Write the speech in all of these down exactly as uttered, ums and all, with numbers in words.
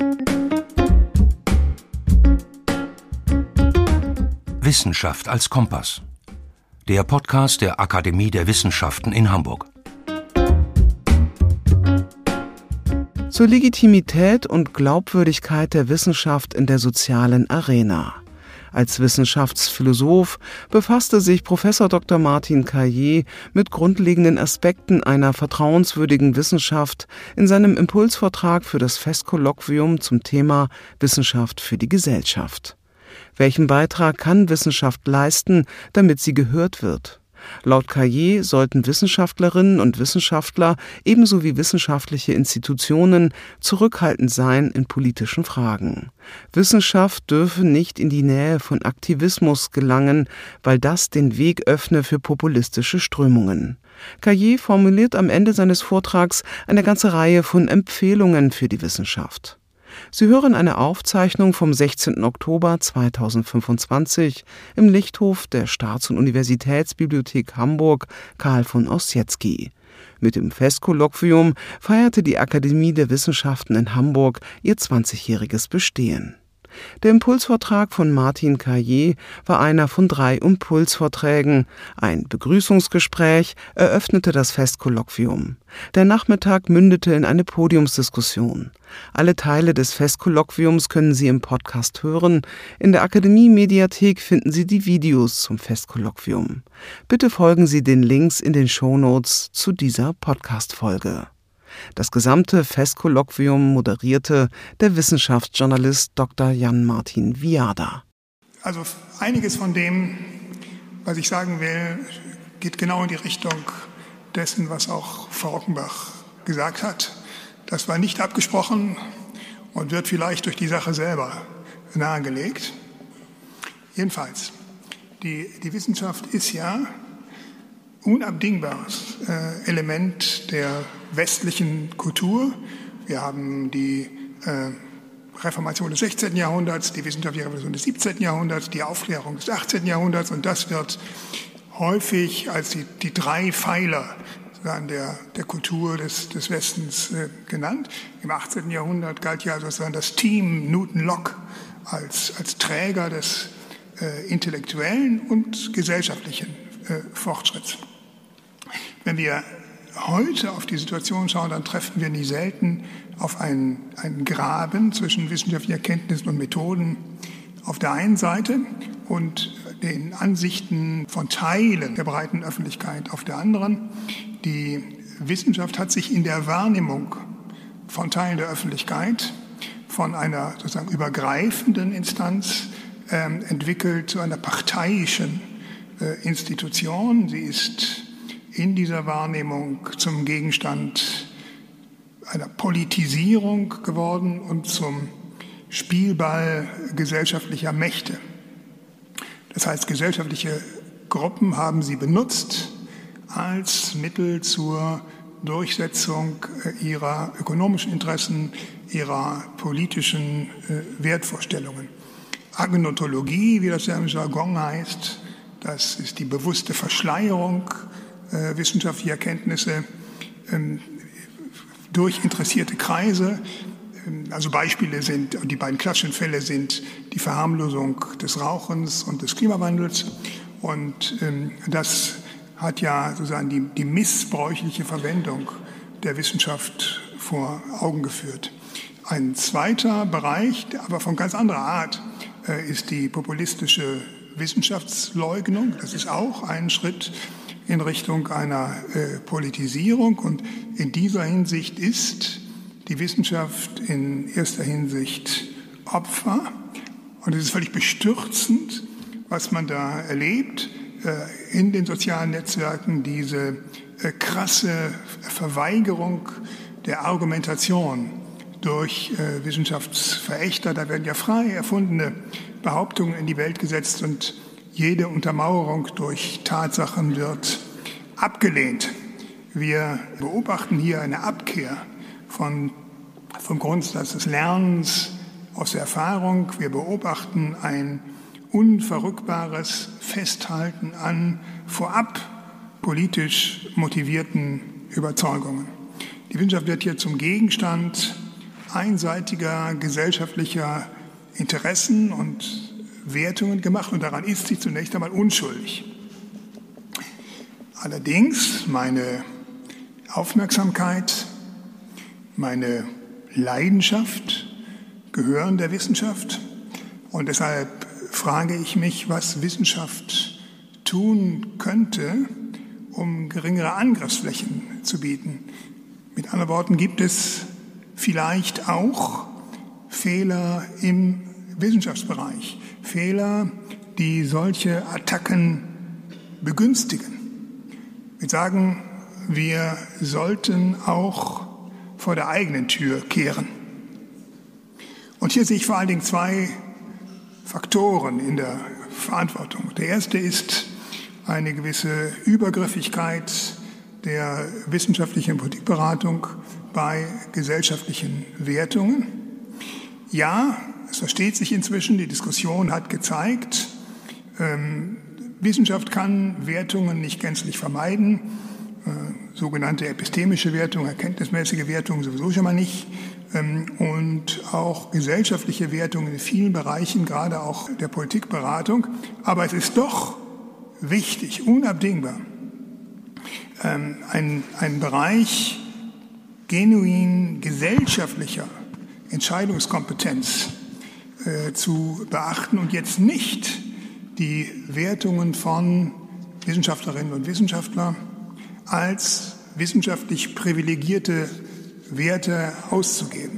Wissenschaft als Kompass. Der Podcast der Akademie der Wissenschaften in Hamburg. Zur Legitimität und Glaubwürdigkeit der Wissenschaft in der sozialen Arena. Als Wissenschaftsphilosoph befasste sich Professor Doktor Martin Caillé mit grundlegenden Aspekten einer vertrauenswürdigen Wissenschaft in seinem Impulsvortrag für das Festkolloquium zum Thema Wissenschaft für die Gesellschaft. Welchen Beitrag kann Wissenschaft leisten, damit sie gehört wird? Laut Caillé sollten Wissenschaftlerinnen und Wissenschaftler ebenso wie wissenschaftliche Institutionen zurückhaltend sein in politischen Fragen. Wissenschaft dürfe nicht in die Nähe von Aktivismus gelangen, weil das den Weg öffne für populistische Strömungen. Caillé formuliert am Ende seines Vortrags eine ganze Reihe von Empfehlungen für die Wissenschaft. Sie hören eine Aufzeichnung vom sechzehnten Oktober zweitausendfünfundzwanzig im Lichthof der Staats- und Universitätsbibliothek Hamburg Karl von Ossietzky. Mit dem Festkolloquium feierte die Akademie der Wissenschaften in Hamburg ihr zwanzigjähriges Bestehen. Der Impulsvortrag von Martin Caillé war einer von drei Impulsvorträgen. Ein Begrüßungsgespräch eröffnete das Festkolloquium. Der Nachmittag mündete in eine Podiumsdiskussion. Alle Teile des Festkolloquiums können Sie im Podcast hören. In der Akademie-Mediathek finden Sie die Videos zum Festkolloquium. Bitte folgen Sie den Links in den Shownotes zu dieser Podcast-Folge. Das gesamte Festkolloquium moderierte der Wissenschaftsjournalist Doktor Jan-Martin Viada. Also einiges von dem, was ich sagen will, geht genau in die Richtung dessen, was auch Frau Rockenbach gesagt hat. Das war nicht abgesprochen und wird vielleicht durch die Sache selber nahegelegt. Jedenfalls, die, die Wissenschaft ist ja unabdingbares äh, Element der westlichen Kultur. Wir haben die äh, Reformation des sechzehnten Jahrhunderts, die wissenschaftliche Revolution des siebzehnten Jahrhunderts, die Aufklärung des achtzehnten Jahrhunderts, und das wird häufig als die, die drei Pfeiler der, der Kultur des, des Westens äh, genannt. Im achtzehnten Jahrhundert galt ja sozusagen das Team Newton-Locke als, als Träger des äh, intellektuellen und gesellschaftlichen äh, Fortschritts. Wenn wir heute auf die Situation schauen, dann treffen wir nicht selten auf einen, einen Graben zwischen wissenschaftlichen Erkenntnissen und Methoden auf der einen Seite und den Ansichten von Teilen der breiten Öffentlichkeit auf der anderen. Die Wissenschaft hat sich in der Wahrnehmung von Teilen der Öffentlichkeit von einer sozusagen übergreifenden Instanz äh, entwickelt zu einer parteiischen äh, Institution. Sie ist in dieser Wahrnehmung zum Gegenstand einer Politisierung geworden und zum Spielball gesellschaftlicher Mächte. Das heißt, gesellschaftliche Gruppen haben sie benutzt als Mittel zur Durchsetzung ihrer ökonomischen Interessen, ihrer politischen Wertvorstellungen. Agnotologie, wie das ja im Jargon heißt, das ist die bewusste Verschleierung äh, wissenschaftlicher Erkenntnisse ähm, durch interessierte Kreise. Also Beispiele sind, die beiden klassischen Fälle sind die Verharmlosung des Rauchens und des Klimawandels. Und ähm, das hat ja sozusagen die, die missbräuchliche Verwendung der Wissenschaft vor Augen geführt. Ein zweiter Bereich, aber von ganz anderer Art, äh, ist die populistische Wissenschaftsleugnung. Das ist auch ein Schritt in Richtung einer äh, Politisierung. Und in dieser Hinsicht ist die Wissenschaft in erster Hinsicht Opfer. Und es ist völlig bestürzend, was man da erlebt äh, in den sozialen Netzwerken, diese äh, krasse Verweigerung der Argumentation durch äh, Wissenschaftsverächter. Da werden ja frei erfundene Behauptungen in die Welt gesetzt und jede Untermauerung durch Tatsachen wird abgelehnt. Wir beobachten hier eine Abkehr von, vom Grundsatz des Lernens aus der Erfahrung. Wir beobachten ein unverrückbares Festhalten an vorab politisch motivierten Überzeugungen. Die Wissenschaft wird hier zum Gegenstand einseitiger gesellschaftlicher Interessen und Wertungen gemacht und daran ist sie zunächst einmal unschuldig. Allerdings meine Aufmerksamkeit, meine Leidenschaft gehören der Wissenschaft und deshalb frage ich mich, was Wissenschaft tun könnte, um geringere Angriffsflächen zu bieten. Mit anderen Worten, gibt es vielleicht auch Fehler im Wissenschaftsbereich, Fehler, die solche Attacken begünstigen. Wir sagen, wir sollten auch vor der eigenen Tür kehren. Und hier sehe ich vor allen Dingen zwei Faktoren in der Verantwortung. Der erste ist eine gewisse Übergriffigkeit der wissenschaftlichen Politikberatung bei gesellschaftlichen Wertungen. Ja, es versteht sich inzwischen, die Diskussion hat gezeigt, ähm, Wissenschaft kann Wertungen nicht gänzlich vermeiden, äh, sogenannte epistemische Wertung, erkenntnismäßige Wertung sowieso schon mal nicht, ähm, und auch gesellschaftliche Wertungen in vielen Bereichen, gerade auch der Politikberatung. Aber es ist doch wichtig, unabdingbar, ähm, ein, ein Bereich genuin gesellschaftlicher Entscheidungskompetenz äh, zu beachten und jetzt nicht die Wertungen von Wissenschaftlerinnen und Wissenschaftlern als wissenschaftlich privilegierte Werte auszugeben.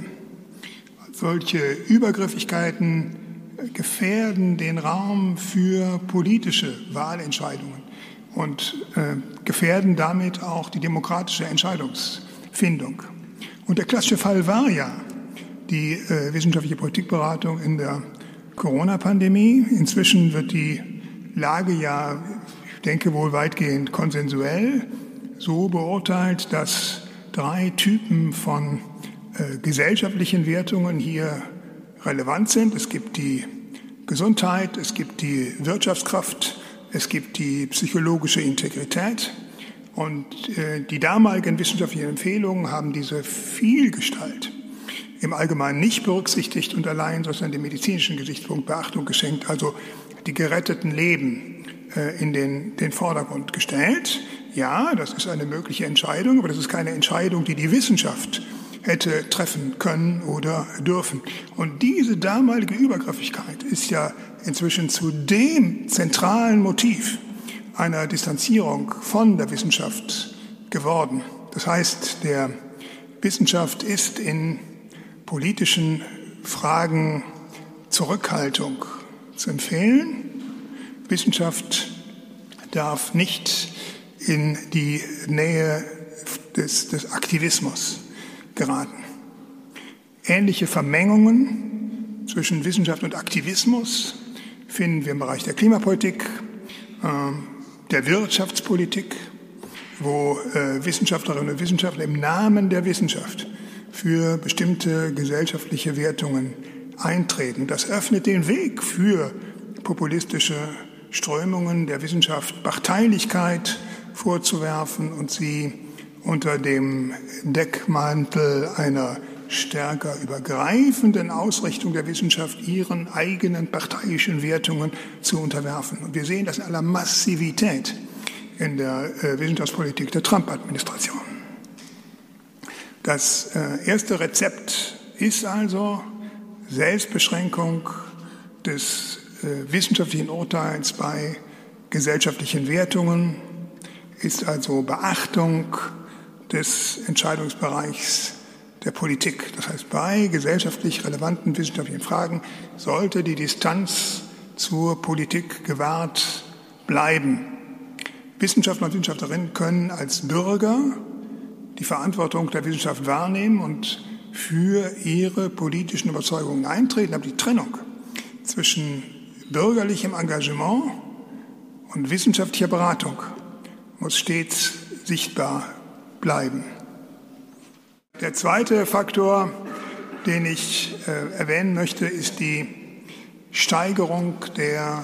Solche Übergriffigkeiten gefährden den Raum für politische Wahlentscheidungen und äh, gefährden damit auch die demokratische Entscheidungsfindung. Und der klassische Fall war ja die äh, wissenschaftliche Politikberatung in der Corona-Pandemie. Inzwischen wird die Lage ja, ich denke wohl weitgehend konsensuell, so beurteilt, dass drei Typen von äh, gesellschaftlichen Wertungen hier relevant sind. Es gibt die Gesundheit, es gibt die Wirtschaftskraft, es gibt die psychologische Integrität. Und äh, die damaligen wissenschaftlichen Empfehlungen haben diese Vielgestalt im Allgemeinen nicht berücksichtigt und allein, sondern dem medizinischen Gesichtspunkt Beachtung geschenkt, also die geretteten Leben äh, in den, den Vordergrund gestellt. Ja, das ist eine mögliche Entscheidung, aber das ist keine Entscheidung, die die Wissenschaft hätte treffen können oder dürfen. Und diese damalige Übergriffigkeit ist ja inzwischen zu dem zentralen Motiv einer Distanzierung von der Wissenschaft geworden. Das heißt, der Wissenschaft ist in politischen Fragen Zurückhaltung zu empfehlen. Wissenschaft darf nicht in die Nähe des, des Aktivismus geraten. Ähnliche Vermengungen zwischen Wissenschaft und Aktivismus finden wir im Bereich der Klimapolitik, äh, der Wirtschaftspolitik, wo äh, Wissenschaftlerinnen und Wissenschaftler im Namen der Wissenschaft für bestimmte gesellschaftliche Wertungen eintreten. Das öffnet den Weg für populistische Strömungen der Wissenschaft, Parteilichkeit vorzuwerfen und sie unter dem Deckmantel einer stärker übergreifenden Ausrichtung der Wissenschaft ihren eigenen parteiischen Wertungen zu unterwerfen. Und wir sehen das in aller Massivität in der äh, Wissenschaftspolitik der Trump-Administration. Das äh, erste Rezept ist also Selbstbeschränkung des äh, wissenschaftlichen Urteils bei gesellschaftlichen Wertungen, ist also Beachtung des Entscheidungsbereichs der Politik. Das heißt, bei gesellschaftlich relevanten wissenschaftlichen Fragen sollte die Distanz zur Politik gewahrt bleiben. Wissenschaftler und Wissenschaftlerinnen können als Bürger die Verantwortung der Wissenschaft wahrnehmen und für ihre politischen Überzeugungen eintreten. Aber die Trennung zwischen bürgerlichem Engagement und wissenschaftlicher Beratung muss stets sichtbar bleiben. Der zweite Faktor, den ich äh, erwähnen möchte, ist die Steigerung der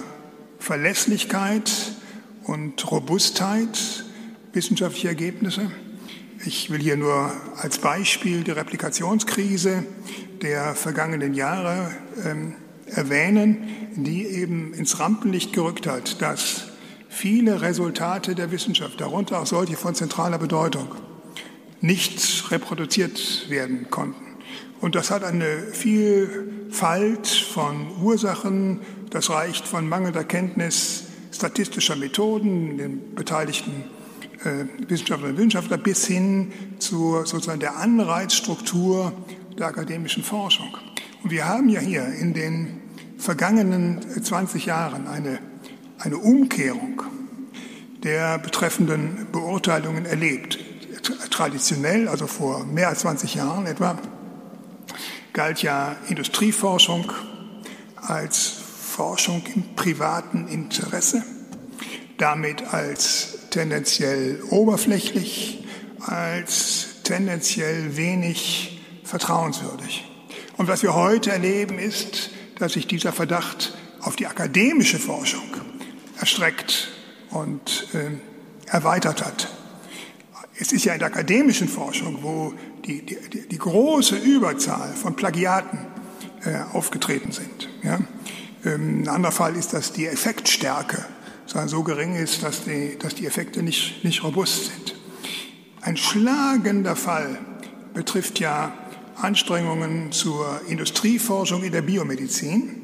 Verlässlichkeit und Robustheit wissenschaftlicher Ergebnisse. Ich will hier nur als Beispiel die Replikationskrise der vergangenen Jahre ähm, erwähnen, die eben ins Rampenlicht gerückt hat, dass viele Resultate der Wissenschaft, darunter auch solche von zentraler Bedeutung, nicht reproduziert werden konnten. Und das hat eine Vielfalt von Ursachen. Das reicht von mangelnder Kenntnis statistischer Methoden, den beteiligten äh, Wissenschaftlerinnen und Wissenschaftler, bis hin zur sozusagen der Anreizstruktur der akademischen Forschung. Und wir haben ja hier in den vergangenen zwanzig Jahren eine, eine Umkehrung der betreffenden Beurteilungen erlebt. Traditionell, also vor mehr als zwanzig Jahren etwa, galt ja Industrieforschung als Forschung im privaten Interesse, damit als tendenziell oberflächlich, als tendenziell wenig vertrauenswürdig. Und was wir heute erleben, ist, dass sich dieser Verdacht auf die akademische Forschung erstreckt und äh, erweitert hat. Es ist ja in der akademischen Forschung, wo die, die, die große Überzahl von Plagiaten äh, aufgetreten sind. Ja? Ähm, ein anderer Fall ist, dass die Effektstärke so gering ist, dass die, dass die Effekte nicht, nicht robust sind. Ein schlagender Fall betrifft ja Anstrengungen zur Industrieforschung in der Biomedizin,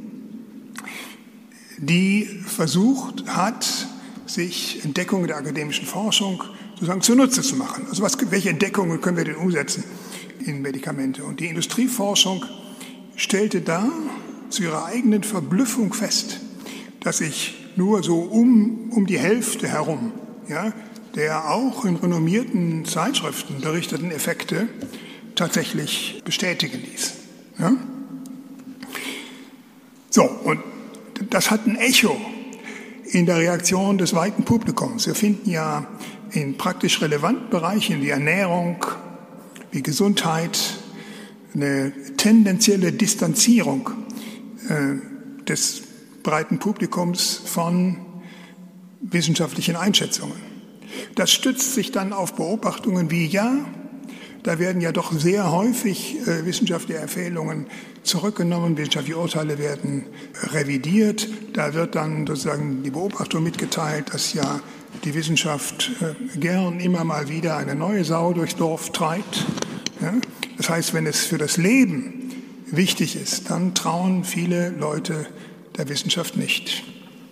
die versucht hat, sich Entdeckungen der akademischen Forschung sozusagen zunutze zu machen. Also was, welche Entdeckungen können wir denn umsetzen in Medikamente? Und die Industrieforschung stellte da zu ihrer eigenen Verblüffung fest, dass sich nur so um, um die Hälfte herum, ja, der auch in renommierten Zeitschriften berichteten Effekte tatsächlich bestätigen ließ. Ja? So, und das hat ein Echo in der Reaktion des weiten Publikums. Wir finden ja in praktisch relevanten Bereichen wie Ernährung, wie Gesundheit eine tendenzielle Distanzierung äh, des breiten Publikums von wissenschaftlichen Einschätzungen. Das stützt sich dann auf Beobachtungen wie, ja, da werden ja doch sehr häufig äh, wissenschaftliche Empfehlungen zurückgenommen, wissenschaftliche Urteile werden revidiert. Da wird dann sozusagen die Beobachtung mitgeteilt, dass ja die Wissenschaft äh, gern immer mal wieder eine neue Sau durchs Dorf treibt. Ja? Das heißt, wenn es für das Leben wichtig ist, dann trauen viele Leute der Wissenschaft nicht.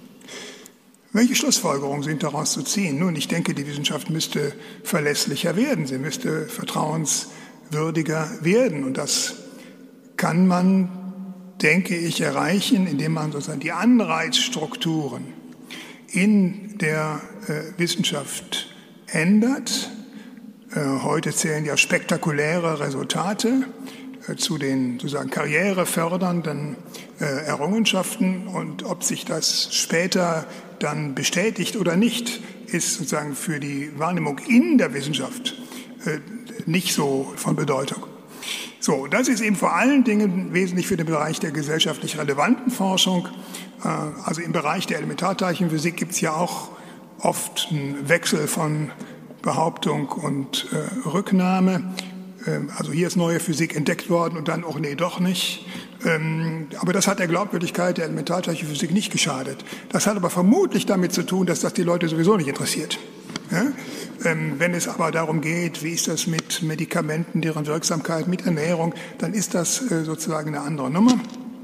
Welche Schlussfolgerungen sind daraus zu ziehen? Nun, ich denke, die Wissenschaft müsste verlässlicher werden, sie müsste vertrauenswürdiger werden. Und das kann man, denke ich, erreichen, indem man sozusagen die Anreizstrukturen in der äh, Wissenschaft ändert. Äh, heute zählen ja spektakuläre Resultate äh, zu den sozusagen karrierefördernden äh, Errungenschaften. Und ob sich das später dann bestätigt oder nicht, ist sozusagen für die Wahrnehmung in der Wissenschaft äh, nicht so von Bedeutung. So, das ist eben vor allen Dingen wesentlich für den Bereich der gesellschaftlich relevanten Forschung. Äh, also im Bereich der Elementarteilchenphysik gibt es ja auch oft einen Wechsel von Behauptung und äh, Rücknahme. Ähm, also hier ist neue Physik entdeckt worden und dann, oh nee, doch nicht. Ähm, aber das hat der Glaubwürdigkeit der Elementarteilchenphysik nicht geschadet. Das hat aber vermutlich damit zu tun, dass das die Leute sowieso nicht interessiert. Ja? Ähm, wenn es aber darum geht, wie ist das mit Medikamenten, deren Wirksamkeit, mit Ernährung, dann ist das äh, sozusagen eine andere Nummer.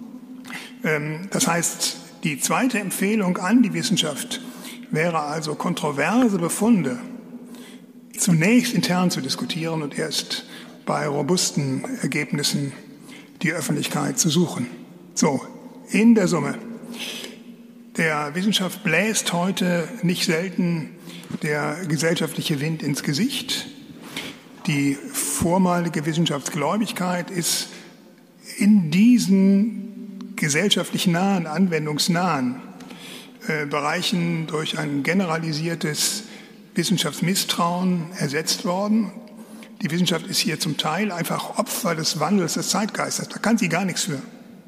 Ähm, das heißt, die zweite Empfehlung an die Wissenschaft wäre also, kontroverse Befunde zunächst intern zu diskutieren und erst bei robusten Ergebnissen die Öffentlichkeit zu suchen. So, in der Summe. Der Wissenschaft bläst heute nicht selten der gesellschaftliche Wind ins Gesicht. Die vormalige Wissenschaftsgläubigkeit ist in diesen gesellschaftlich nahen, anwendungsnahen äh, Bereichen durch ein generalisiertes Wissenschaftsmisstrauen ersetzt worden. Die Wissenschaft ist hier zum Teil einfach Opfer des Wandels des Zeitgeistes. Da kann sie gar nichts für.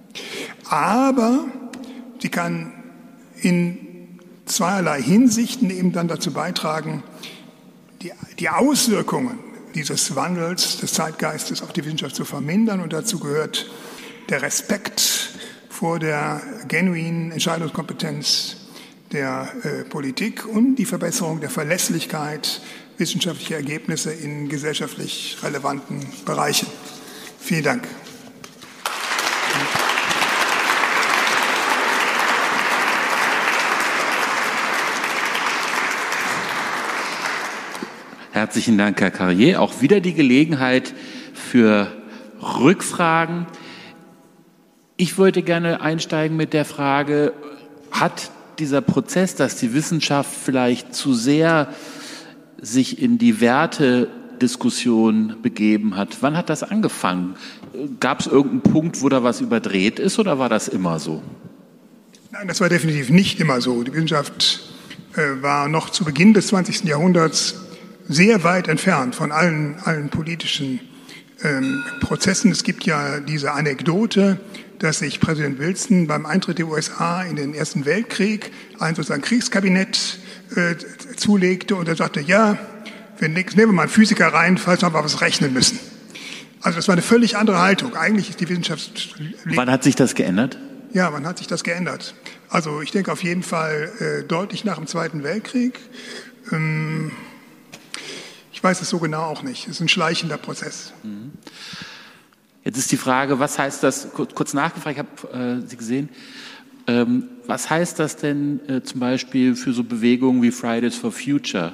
Aber sie kann in zweierlei Hinsichten eben dann dazu beitragen, die, die Auswirkungen dieses Wandels des Zeitgeistes auf die Wissenschaft zu vermindern. Und dazu gehört der Respekt vor der genuinen Entscheidungskompetenz der äh, Politik und die Verbesserung der Verlässlichkeit wissenschaftlicher Ergebnisse in gesellschaftlich relevanten Bereichen. Vielen Dank. Herzlichen Dank, Herr Carrier. Auch wieder die Gelegenheit für Rückfragen. Ich wollte gerne einsteigen mit der Frage, hat dieser Prozess, dass die Wissenschaft vielleicht zu sehr sich in die Wertediskussion begeben hat, wann hat das angefangen? Gab es irgendeinen Punkt, wo da was überdreht ist, oder war das immer so? Nein, das war definitiv nicht immer so. Die Wissenschaft äh, war noch zu Beginn des zwanzigsten Jahrhunderts sehr weit entfernt von allen, allen politischen ähm, Prozessen. Es gibt ja diese Anekdote, dass sich Präsident Wilson beim Eintritt der U S A in den Ersten Weltkrieg ein sozusagen Kriegskabinett äh, zulegte und er sagte, ja, wir nehmen wir mal einen Physiker rein, falls wir mal was rechnen müssen. Also das war eine völlig andere Haltung. Eigentlich ist die Wissenschaft... Wann hat sich das geändert? Ja, wann hat sich das geändert? Also ich denke auf jeden Fall äh, deutlich nach dem Zweiten Weltkrieg. Ähm, Ich weiß es so genau auch nicht. Es ist ein schleichender Prozess. Jetzt ist die Frage, was heißt das, kurz nachgefragt, ich habe äh, Sie gesehen, ähm, was heißt das denn äh, zum Beispiel für so Bewegungen wie Fridays for Future?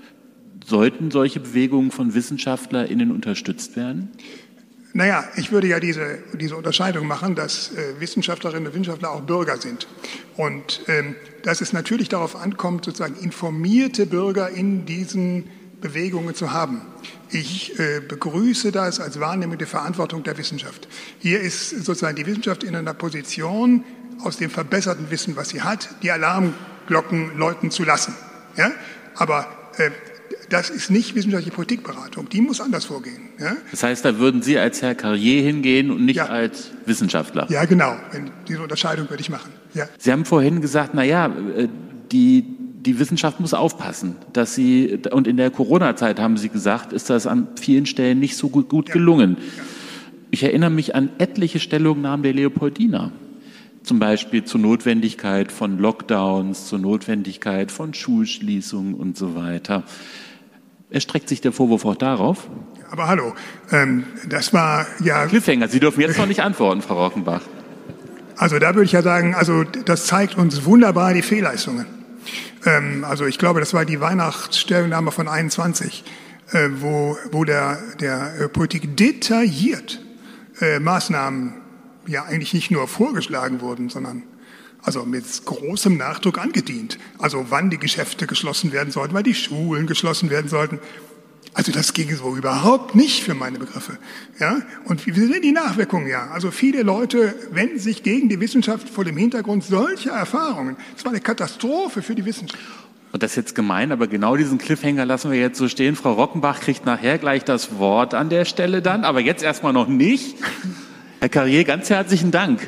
Sollten solche Bewegungen von WissenschaftlerInnen unterstützt werden? Naja, ich würde ja diese, diese Unterscheidung machen, dass äh, Wissenschaftlerinnen und Wissenschaftler auch Bürger sind. Und ähm, dass es natürlich darauf ankommt, sozusagen informierte Bürger in diesen Bewegungen zu haben. Ich äh, begrüße das als Wahrnehmung der Verantwortung der Wissenschaft. Hier ist sozusagen die Wissenschaft in einer Position, aus dem verbesserten Wissen, was sie hat, die Alarmglocken läuten zu lassen. Ja? Aber äh, das ist nicht wissenschaftliche Politikberatung. Die muss anders vorgehen. Ja? Das heißt, da würden Sie als Herr Carrier hingehen und nicht ja. als Wissenschaftler? Ja, genau. Diese Unterscheidung würde ich machen. Ja. Sie haben vorhin gesagt, na ja, die Die Wissenschaft muss aufpassen, dass sie, und in der Corona-Zeit haben Sie gesagt, ist das an vielen Stellen nicht so gut, gut gelungen. Ja. Ja. Ich erinnere mich an etliche Stellungnahmen der Leopoldina, zum Beispiel zur Notwendigkeit von Lockdowns, zur Notwendigkeit von Schulschließungen und so weiter. Erstreckt sich der Vorwurf auch darauf? Aber hallo, ähm, das war ja... Cliffhanger, Sie dürfen jetzt noch nicht antworten, Frau Rockenbach. Also da würde ich ja sagen, also das zeigt uns wunderbar die Fehlleistungen. Ähm, also ich glaube, das war die Weihnachtsstellungnahme von einundzwanzig, äh, wo, wo der, der äh, Politik detailliert äh, Maßnahmen ja eigentlich nicht nur vorgeschlagen wurden, sondern also mit großem Nachdruck angedient. Also wann die Geschäfte geschlossen werden sollten, wann die Schulen geschlossen werden sollten. Also das ging so überhaupt nicht für meine Begriffe. Ja? Und wie sind die Nachwirkungen? Ja, also viele Leute wenden sich gegen die Wissenschaft vor dem Hintergrund solcher Erfahrungen. Das war eine Katastrophe für die Wissenschaft. Und das ist jetzt gemein, aber genau diesen Cliffhanger lassen wir jetzt so stehen. Frau Rockenbach kriegt nachher gleich das Wort an der Stelle dann, aber jetzt erstmal noch nicht. Herr Carrier, ganz herzlichen Dank.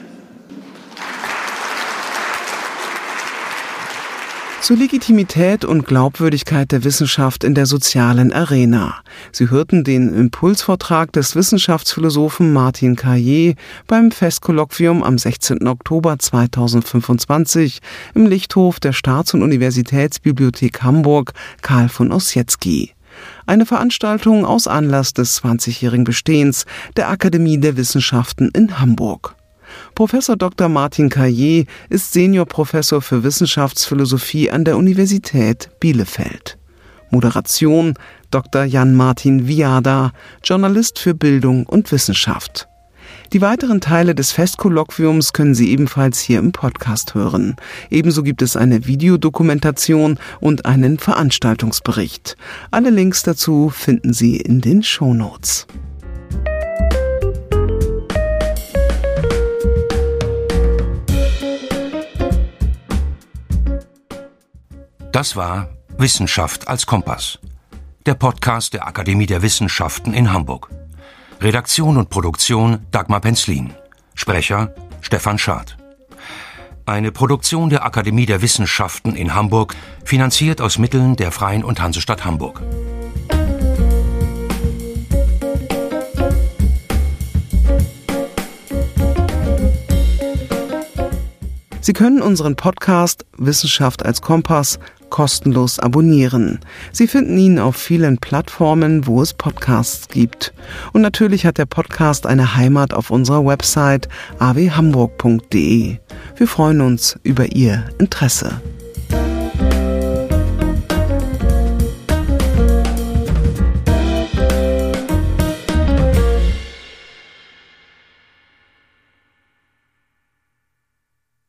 Zur Legitimität und Glaubwürdigkeit der Wissenschaft in der sozialen Arena. Sie hörten den Impulsvortrag des Wissenschaftsphilosophen Martin Carrier beim Festkolloquium am sechzehnten Oktober zweitausendfünfundzwanzig im Lichthof der Staats- und Universitätsbibliothek Hamburg Karl von Ossietzky. Eine Veranstaltung aus Anlass des zwanzigjährigen Bestehens der Akademie der Wissenschaften in Hamburg. Professor Doktor Martin Carrier ist Seniorprofessor für Wissenschaftsphilosophie an der Universität Bielefeld. Moderation Doktor Jan-Martin Viada, Journalist für Bildung und Wissenschaft. Die weiteren Teile des Festkolloquiums können Sie ebenfalls hier im Podcast hören. Ebenso gibt es eine Videodokumentation und einen Veranstaltungsbericht. Alle Links dazu finden Sie in den Shownotes. Das war Wissenschaft als Kompass, der Podcast der Akademie der Wissenschaften in Hamburg. Redaktion und Produktion Dagmar Penzlin. Sprecher Stefan Schad. Eine Produktion der Akademie der Wissenschaften in Hamburg, finanziert aus Mitteln der Freien und Hansestadt Hamburg. Sie können unseren Podcast Wissenschaft als Kompass kostenlos abonnieren. Sie finden ihn auf vielen Plattformen, wo es Podcasts gibt. Und natürlich hat der Podcast eine Heimat auf unserer Website a w hamburg punkt d e. Wir freuen uns über Ihr Interesse.